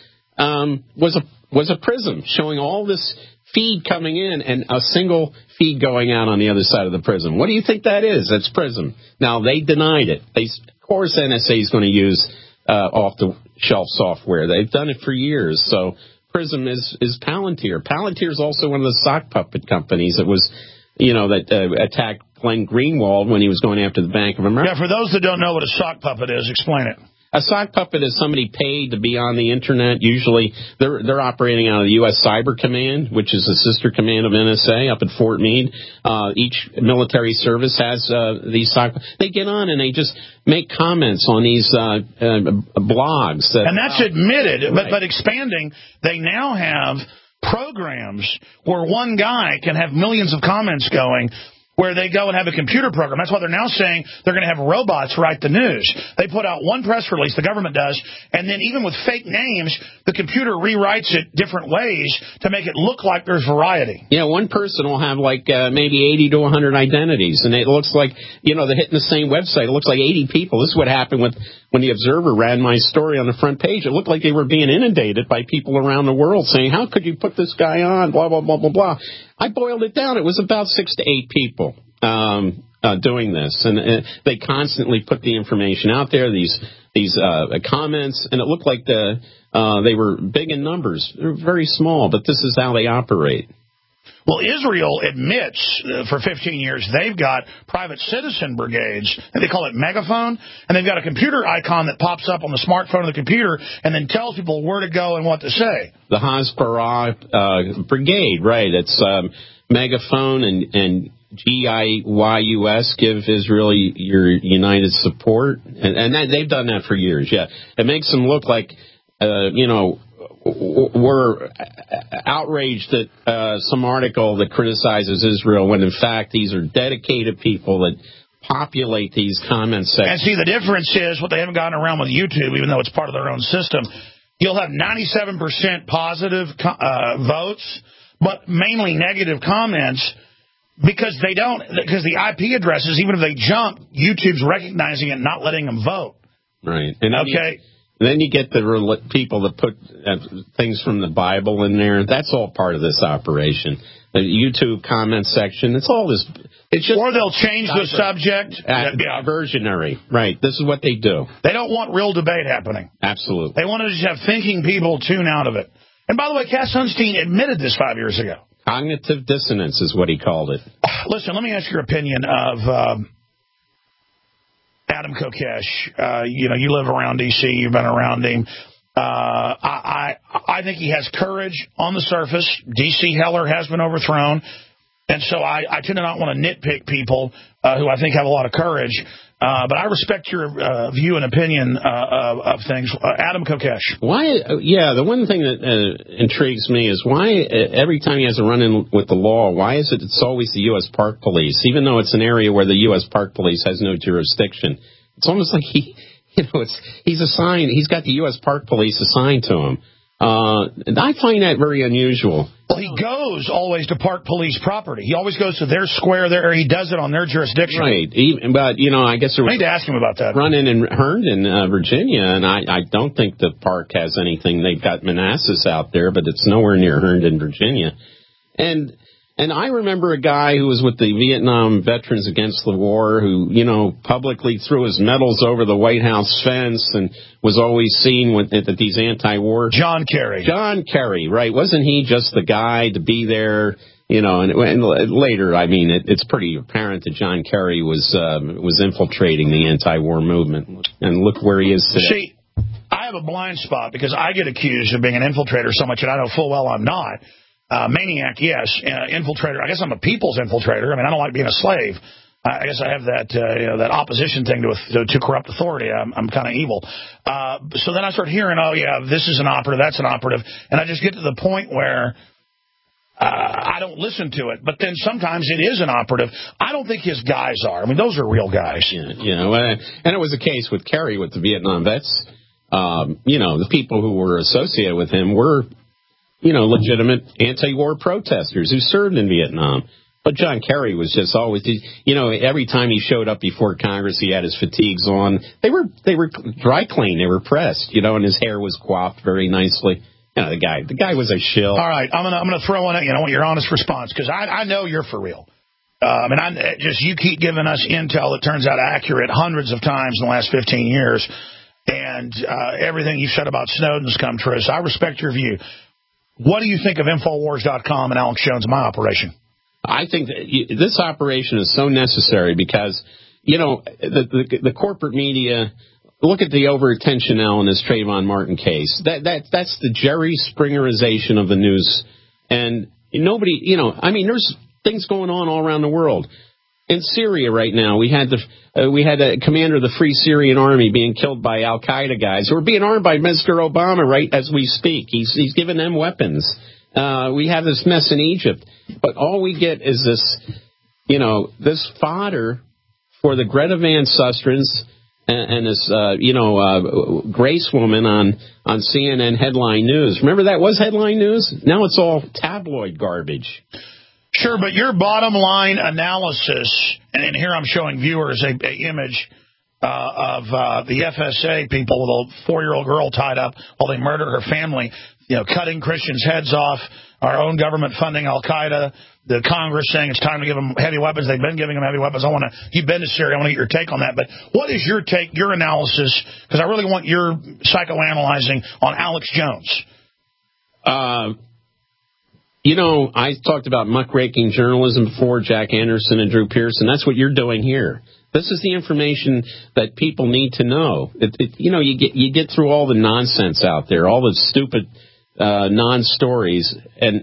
was a prism showing all this feed coming in and a single feed going out on the other side of the prism. What do you think that is? That's Prism. Now, they denied it. Of course, NSA is going to use off-the-shelf software. They've done it for years. So Prism is Palantir. Palantir is also one of the sock puppet companies that was, that attacked Glenn Greenwald when he was going after the Bank of America. Yeah, for those that don't know what a sock puppet is, explain it. A sock puppet is somebody paid to be on the internet. Usually, they're operating out of the U.S. Cyber Command, which is a sister command of NSA up at Fort Meade. Each military service has these sock. They get on and they just make comments on these blogs. And that's admitted, right. But expanding, they now have programs where one guy can have millions of comments going, where they go and have a computer program. That's why they're now saying they're going to have robots write the news. They put out one press release, the government does, and then even with fake names, the computer rewrites it different ways to make it look like there's variety. Yeah, one person will have like maybe 80 to 100 identities, and it looks like, they're hitting the same website. It looks like 80 people. This is what happened when the Observer ran my story on the front page. It looked like they were being inundated by people around the world saying, how could you put this guy on, blah, blah, blah, blah, blah. I boiled it down. It was about 6 to 8 people doing this, and they constantly put the information out there, these comments, and it looked like they were big in numbers. They're very small, but this is how they operate. Well, Israel admits for 15 years they've got private citizen brigades, and they call it Megaphone, and they've got a computer icon that pops up on the smartphone of the computer and then tells people where to go and what to say. The Hasbara Brigade, right. It's Megaphone and GIYUS, give Israel your united support. And they've done that for years, yeah. It makes them look like, we're outraged at some article that criticizes Israel when, in fact, these are dedicated people that populate these comment sections. And see, the difference is what they haven't gotten around with YouTube, even though it's part of their own system. You'll have 97% positive votes, but mainly negative comments because the IP addresses, even if they jump, YouTube's recognizing it and not letting them vote. Right. And okay. Then you get the people that put things from the Bible in there. That's all part of this operation. The YouTube comment section, it's all this. It's just, or they'll change the subject. Diversionary. Right. This is what they do. They don't want real debate happening. Absolutely. They want to just have thinking people tune out of it. And by the way, Cass Sunstein admitted this 5 years ago. Cognitive dissonance is what he called it. Listen, let me ask your opinion of Adam Kokesh. You live around D.C. You've been around him. I think he has courage on the surface. D.C. Heller has been overthrown. And so I tend to not want to nitpick people who I think have a lot of courage. But I respect your view and opinion of things. Adam Kokesh. Why? Yeah, the one thing that intrigues me is why every time he has a run-in with the law, why is it it's always the U.S. Park Police, even though it's an area where the U.S. Park Police has no jurisdiction? It's almost like he's assigned. He's got the U.S. Park Police assigned to him. And I find that very unusual. Well, he goes always to Park Police property. He always goes to their square there. He does it on their jurisdiction. Right. But, I guess there was... I need to ask him about that. Run-in Herndon, Virginia, and I don't think the park has anything. They've got Manassas out there, but it's nowhere near Herndon, Virginia. And I remember a guy who was with the Vietnam Veterans Against the War who, publicly threw his medals over the White House fence and was always seen at these anti-war... John Kerry. John Kerry, right. Wasn't he just the guy to be there, and later, it's pretty apparent that John Kerry was infiltrating the anti-war movement. And look where he is today. See, I have a blind spot because I get accused of being an infiltrator so much, and I know full well I'm not. Maniac, yes. Infiltrator. I guess I'm a people's infiltrator. I don't like being a slave. I guess I have that that opposition thing to corrupt authority. I'm kind of evil. So then I start hearing, oh, yeah, this is an operative, that's an operative. And I just get to the point where I don't listen to it. But then sometimes it is an operative. I don't think his guys are. Those are real guys. Yeah, and it was the case with Kerry with the Vietnam vets. The people who were associated with him were... legitimate anti-war protesters who served in Vietnam. But John Kerry was just always, every time he showed up before Congress, he had his fatigues on. They were dry clean. They were pressed, and his hair was coiffed very nicely. The guy was a shill. All right, I'm gonna throw one at you. I want your honest response because I know you're for real. You keep giving us intel that turns out accurate hundreds of times in the last 15 years, and everything you've said about Snowden's come true. So I respect your view. What do you think of Infowars.com and Alex Jones, my operation? I think that this operation is so necessary because, the corporate media look at the overattention now in this Trayvon Martin case. That's the Jerry Springerization of the news. And nobody, there's things going on all around the world. In Syria right now, we had a commander of the Free Syrian Army being killed by Al-Qaeda guys who are being armed by Mr. Obama right as we speak. He's giving them weapons. We have this mess in Egypt. But all we get is this fodder for the Greta Van Sustrans and this, Grace woman on CNN Headline News. Remember that was Headline News? Now it's all tabloid garbage. Sure, but your bottom line analysis, and here I'm showing viewers a image of the FSA people with a 4-year-old girl tied up while they murder her family, cutting Christians' heads off, our own government funding Al-Qaeda, the Congress saying it's time to give them heavy weapons. They've been giving them heavy weapons. You've been to Syria. I want to get your take on that. But what is your take, your analysis? Because I really want your psychoanalyzing on Alex Jones. I talked about muckraking journalism before, Jack Anderson and Drew Pearson. That's what you're doing here. This is the information that people need to know. You get through all the nonsense out there, all the stupid non-stories, and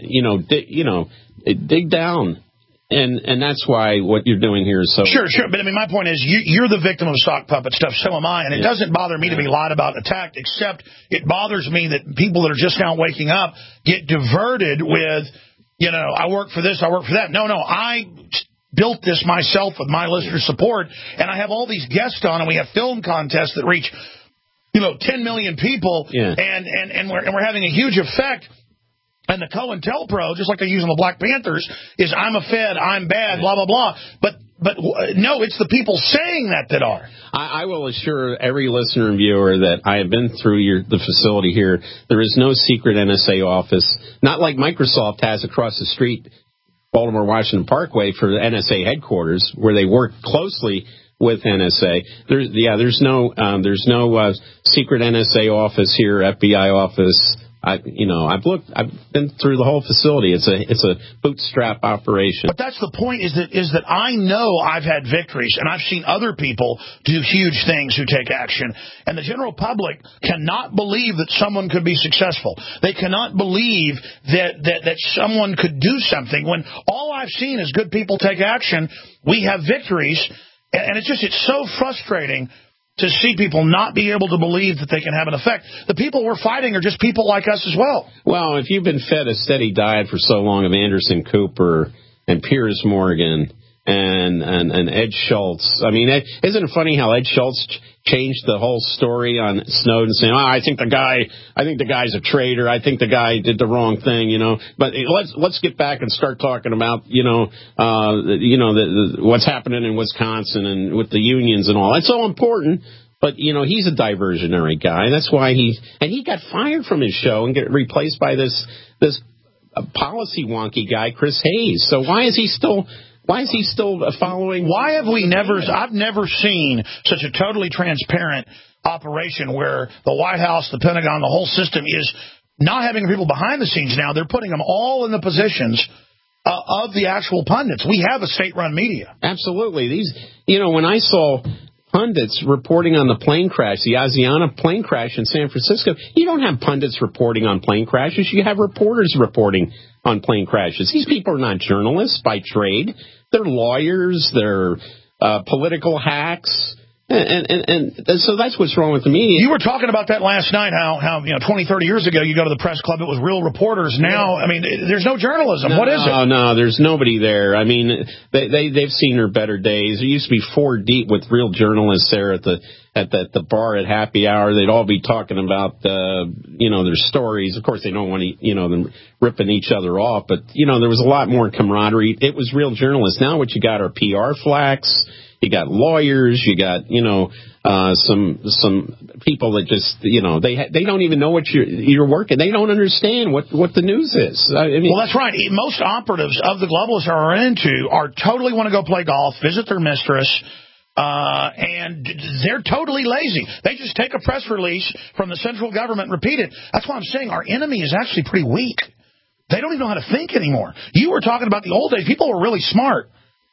dig down. And that's why what you're doing here is so... Sure. But, my point is you're the victim of sock puppet stuff. So am I. And it doesn't bother me to be lied about, attacked, except it bothers me that people that are just now waking up get diverted with, I work for this, I work for that. No, I built this myself with my listener support, and I have all these guests on, and we have film contests that reach, 10 million people, and we're having a huge effect. And the COINTELPRO, just like they use on the Black Panthers, is I'm a Fed, I'm bad, blah, blah, blah. But no, it's the people saying that are. I will assure every listener and viewer that I have been through the facility here. There is no secret NSA office, not like Microsoft has across the street, Baltimore-Washington Parkway, for the NSA headquarters, where they work closely with NSA. There's no secret NSA office here, FBI office. I've been through the whole facility. It's a bootstrap operation. But that's the point, is that I know I've had victories, and I've seen other people do huge things who take action. And the general public cannot believe that someone could be successful. They cannot believe that someone could do something when all I've seen is good people take action. We have victories, and it's so frustrating to see people not be able to believe that they can have an effect. The people we're fighting are just people like us as well. Well, if you've been fed a steady diet for so long of Anderson Cooper and Piers Morgan and Ed Schultz, isn't it funny how Ed Schultz changed the whole story on Snowden, saying, I think the guy's a traitor. I think the guy did the wrong thing, But let's get back and start talking about, what's happening in Wisconsin and with the unions and all. That's so important. But, he's a diversionary guy. That's why he got fired from his show and get replaced by this policy wonky guy, Chris Hayes. So why is he still following? Why have I've never seen such a totally transparent operation where the White House, the Pentagon, the whole system is not having people behind the scenes now. They're putting them all in the positions of the actual pundits. We have a state-run media. Absolutely. When I saw pundits reporting on the plane crash, the Asiana plane crash in San Francisco, you don't have pundits reporting on plane crashes. You have reporters reporting on plane crashes. These people are not journalists by trade. They're lawyers. They're political hacks. And so that's what's wrong with the media. You were talking about that last night, how 20, 30 years ago, you go to the press club, it was real reporters. Now, there's no journalism. What is it? No, there's nobody there. They've seen their better days. There used to be 4 deep with real journalists there at the bar at happy hour. They'd all be talking about, their stories. Of course, they don't want them ripping each other off, but, there was a lot more camaraderie. It was real journalists. Now what you got are PR flacks. You got lawyers, you got, some people that just, they don't even know what you're working. They don't understand what the news is. Well, that's right. Most operatives of the globalists are into are totally want to go play golf, visit their mistress, and they're totally lazy. They just take a press release from the central government and repeat it. That's why I'm saying our enemy is actually pretty weak. They don't even know how to think anymore. You were talking about the old days. People were really smart.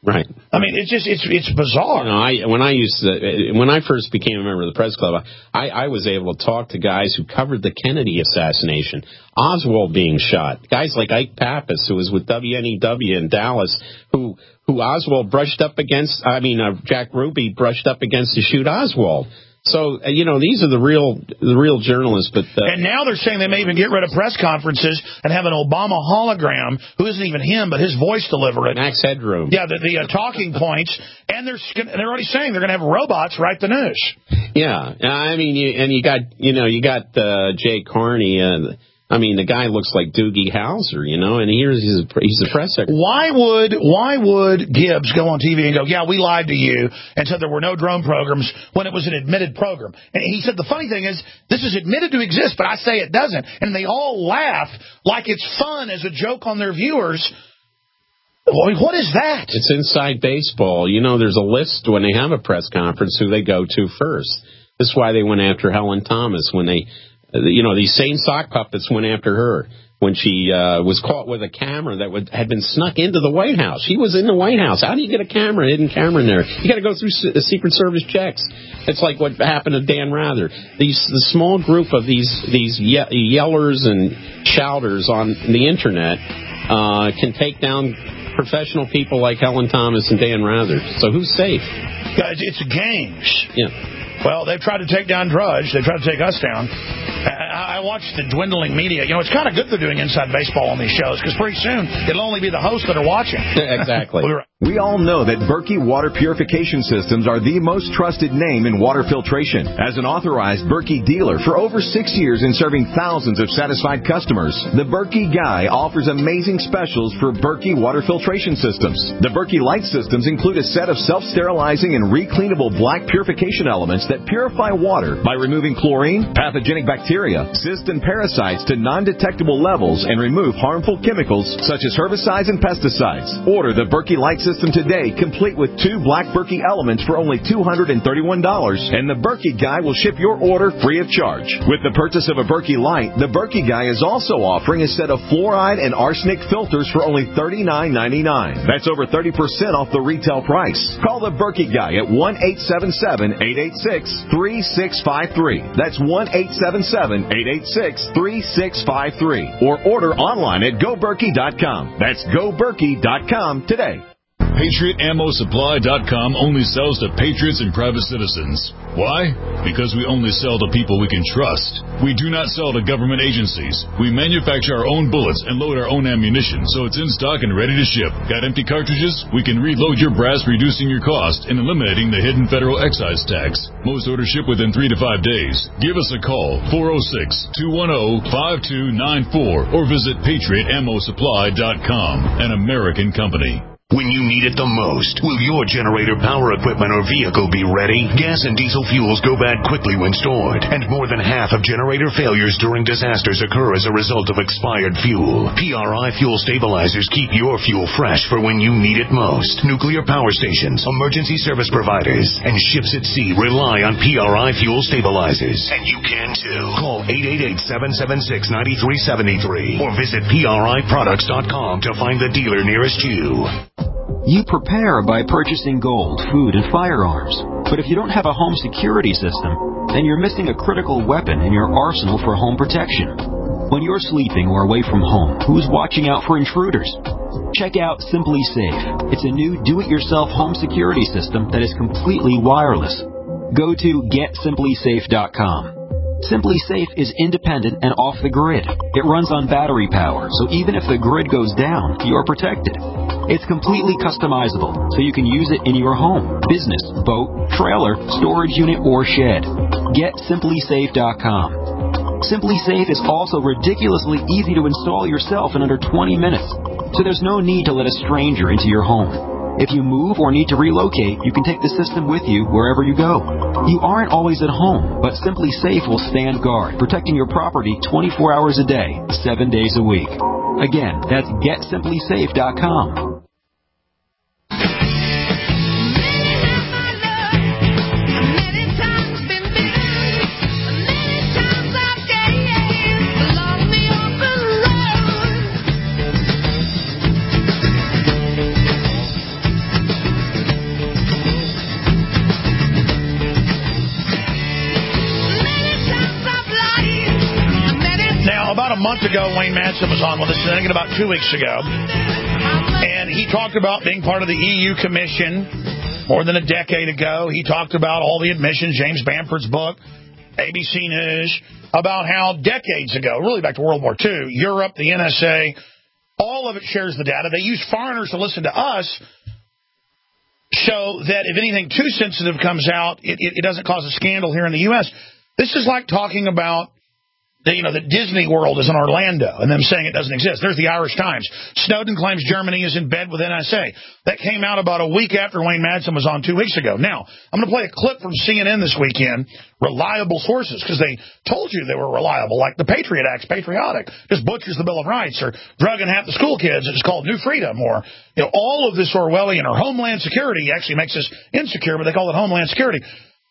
Right. I mean, it's bizarre. When I first became a member of the Press Club, I was able to talk to guys who covered the Kennedy assassination, Oswald being shot, guys like Ike Pappas, who was with WNEW in Dallas, who Oswald brushed up against. Jack Ruby brushed up against to shoot Oswald. So, these are the real journalists. But and now they're saying they may even get rid of press conferences and have an Obama hologram, who isn't even him, but his voice deliver it. Max Headroom. Yeah, the talking points. And they're already saying they're going to have robots write the news. Yeah. I mean, you got Jay Carney. The guy looks like Doogie Howser, and he's a press secretary. Why would Gibbs go on TV and go, yeah, we lied to you and said there were no drone programs when it was an admitted program? And he said the funny thing is, this is admitted to exist, but I say it doesn't. And they all laugh like it's fun as a joke on their viewers. What is that? It's inside baseball. There's a list when they have a press conference who they go to first. This is why they went after Helen Thomas when they... these same sock puppets went after her when she was caught with a camera that had been snuck into the White House. She was in the White House. How do you get a hidden camera in there? You got to go through Secret Service checks. It's like what happened to Dan Rather. The small group of these yellers and shouters on the internet can take down professional people like Helen Thomas and Dan Rather. So who's safe? Guys, it's games. Yeah. Well, they've tried to take down Drudge. They've tried to take us down. I watched the dwindling media. It's kind of good they're doing inside baseball on these shows, because pretty soon it'll only be the hosts that are watching. Exactly. We all know that Berkey Water Purification Systems are the most trusted name in water filtration. As an authorized Berkey dealer for over 6 years and serving thousands of satisfied customers, the Berkey Guy offers amazing specials for Berkey Water Filtration Systems. The Berkey Light Systems include a set of self-sterilizing and recleanable black purification elements that purify water by removing chlorine, pathogenic bacteria, cysts, and parasites to non-detectable levels and remove harmful chemicals such as herbicides and pesticides. Order the Berkey Light System today, complete with 2 black Berkey elements for only $231, and the Berkey Guy will ship your order free of charge. With the purchase of a Berkey Light, the Berkey Guy is also offering a set of fluoride and arsenic filters for only $39.99. That's over 30% off the retail price. Call the Berkey Guy at 1-877-886-3653. That's 1-877-886-3653. Or order online at GoBerkey.com. That's GoBerkey.com today. PatriotAmmoSupply.com only sells to patriots and private citizens. Why? Because we only sell to people we can trust. We do not sell to government agencies. We manufacture our own bullets and load our own ammunition, so it's in stock and ready to ship. Got empty cartridges? We can reload your brass, reducing your cost and eliminating the hidden federal excise tax. Most orders ship within 3 to 5 days. Give us a call, 406-210-5294, or visit PatriotAmmoSupply.com, an American company. When you need it the most, will your generator, power equipment, or vehicle be ready? Gas and diesel fuels go bad quickly when stored, and more than half of generator failures during disasters occur as a result of expired fuel. PRI Fuel Stabilizers keep your fuel fresh for when you need it most. Nuclear power stations, emergency service providers, and ships at sea rely on PRI Fuel Stabilizers. And you can too. Call 888-776-9373 or visit PRIproducts.com to find the dealer nearest you. You prepare by purchasing gold, food, and firearms. But if you don't have a home security system, then you're missing a critical weapon in your arsenal for home protection. When you're sleeping or away from home, who's watching out for intruders? Check out Simply Safe. It's a new do-it-yourself home security system that is completely wireless. Go to GetSimplySafe.com. Simply Safe is independent and off the grid. It runs on battery power, so even if the grid goes down, you're protected. It's completely customizable, so you can use it in your home, business, boat, trailer, storage unit, or shed. GetSimplySafe.com. Simply Safe is also ridiculously easy to install yourself in under 20 minutes, so there's no need to let a stranger into your home. If you move or need to relocate, you can take the system with you wherever you go. You aren't always at home, but Simply Safe will stand guard, protecting your property 24 hours a day, 7 days a week. Again, that's GetSimplySafe.com. about a month ago, Wayne Madsen was on with us, I think about 2 weeks ago. And he talked about being part of the EU Commission more than a decade ago. He talked about all the admissions, James Bamford's book, ABC News, about how decades ago, really back to World War II, Europe, the NSA, all of it shares the data. They use foreigners to listen to us so that if anything too sensitive comes out, it doesn't cause a scandal here in the U.S. This is like talking about that Disney World is in Orlando and them saying it doesn't exist. There's the Irish Times. Snowden claims Germany is in bed with NSA. That came out about a week after Wayne Madsen was on 2 weeks ago. Now, I'm going to play a clip from CNN this weekend, reliable sources, because they told you they were reliable, like the Patriot Act's patriotic, just butchers the Bill of Rights, or drugging half the school kids, it's called New Freedom, or all of this Orwellian, or Homeland Security actually makes us insecure, but they call it Homeland Security.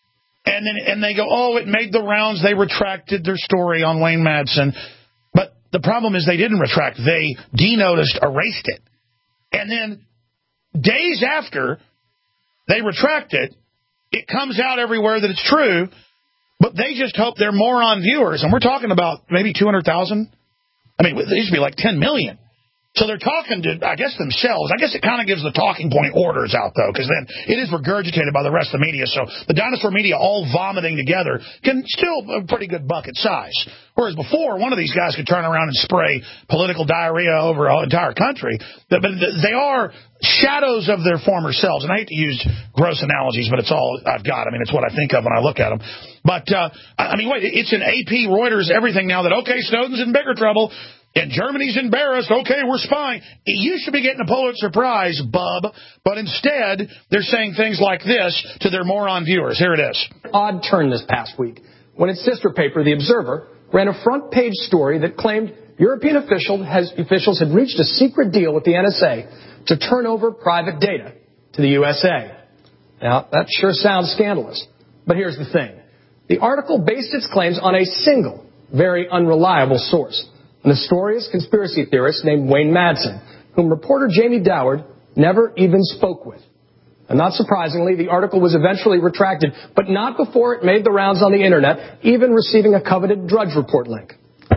And they go, oh, it made the rounds. They retracted their story on Wayne Madsen. But the problem is they didn't retract. They denoticed, erased it. And then days after they retract it, it comes out everywhere that it's true, but they just hope they're moron viewers. And we're talking about maybe 200,000. I mean, it used to be like 10 million. So they're talking to, I guess, themselves. I guess it kind of gives the talking point orders out, though, because then it is regurgitated by the rest of the media. So the dinosaur media all vomiting together can still a pretty good bucket size. Whereas before, one of these guys could turn around and spray political diarrhea over an entire country. But they are shadows of their former selves. And I hate to use gross analogies, but it's all I've got. I mean, it's what I think of when I look at them. But, I mean, wait, it's in AP, Reuters, everything now that, okay, Snowden's in bigger trouble. And Germany's embarrassed. Okay, we're spying. You should be getting a Pulitzer Prize, bub. But instead, they're saying things like this to their moron viewers. Here it is. Odd turn this past week when its sister paper, The Observer, ran a front-page story that claimed European officials had reached a secret deal with the NSA to turn over private data to the USA. Now, that sure sounds scandalous. But here's the thing. The article based its claims on a single, very unreliable source. A notorious conspiracy theorist named Wayne Madsen, whom reporter Jamie Doward never even spoke with. And not surprisingly, the article was eventually retracted, but not before it made the rounds on the Internet, even receiving a coveted Drudge Report link.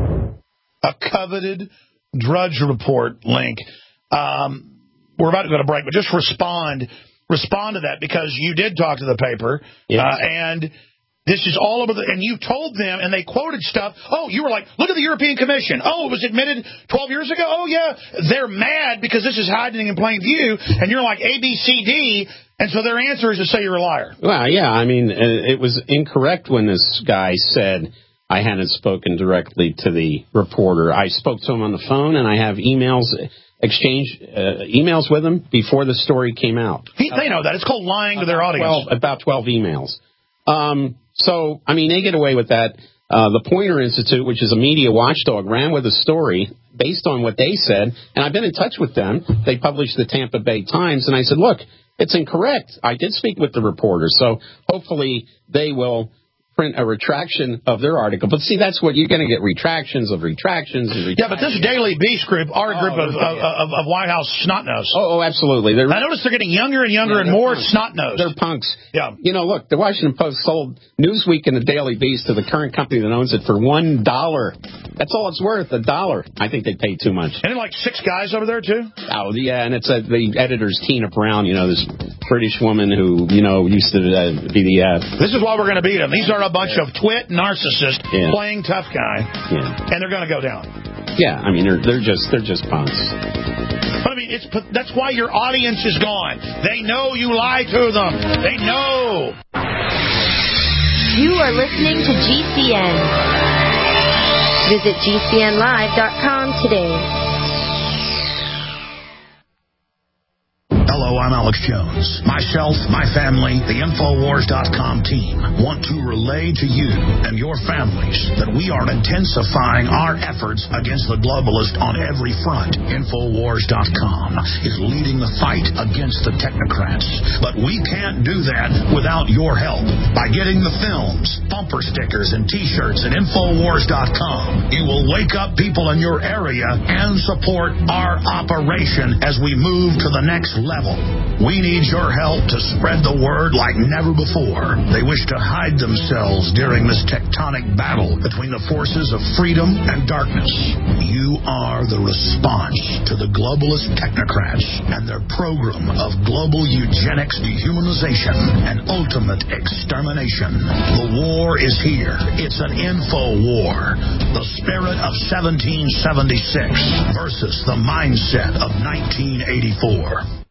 A coveted Drudge Report link. We're about to go to break, but just respond to that, because you did talk to the paper, yes. And this is all over and you told them, and they quoted stuff. Oh, you were like, look at the European Commission. Oh, it was admitted 12 years ago? Oh, yeah. They're mad because this is hiding in plain view, and you're like ABCD, and so their answer is to say you're a liar. Well, yeah, I mean, it was incorrect when this guy said I hadn't spoken directly to the reporter. I spoke to him on the phone, and I have emails with him before the story came out. They know that. It's called lying to their audience. About 12 emails. So, I mean, they get away with that. The Poynter Institute, which is a media watchdog, ran with a story based on what they said, and I've been in touch with them. They published the Tampa Bay Times, and I said, look, it's incorrect. I did speak with the reporter, so hopefully they will print a retraction of their article. But see, that's what you're going to get, retractions. Yeah, but this Daily Beast group are a group of White House snot-nosed. Oh, absolutely. I noticed they're getting younger and younger and more snot-nosed. They're punks. Yeah. You know, look, the Washington Post sold Newsweek and the Daily Beast to the current company that owns it for $1. That's all it's worth, $1. I think they paid too much. And there like 6 guys over there, too? Oh, yeah, and it's the editor's Tina Brown, this British woman who, used to be the... This is why we're going to beat them. These are a bunch of twit narcissists playing tough guy, and they're going to go down. Yeah, I mean, they're just punks. But I mean, that's why your audience is gone. They know you lie to them. They know. You are listening to GCN. Visit GCNlive.com today. Hello, I'm Alex Jones. Myself, my family, the Infowars.com team want to relay to you and your families that we are intensifying our efforts against the globalist on every front. Infowars.com is leading the fight against the technocrats. But we can't do that without your help. By getting the films, bumper stickers, and T-shirts at Infowars.com, you will wake up people in your area and support our operation as we move to the next level. We need your help to spread the word like never before. They wish to hide themselves during this tectonic battle between the forces of freedom and darkness. You are the response to the globalist technocrats and their program of global eugenics, dehumanization, and ultimate extermination. The war is here. It's an info war. The spirit of 1776 versus the mindset of 1984.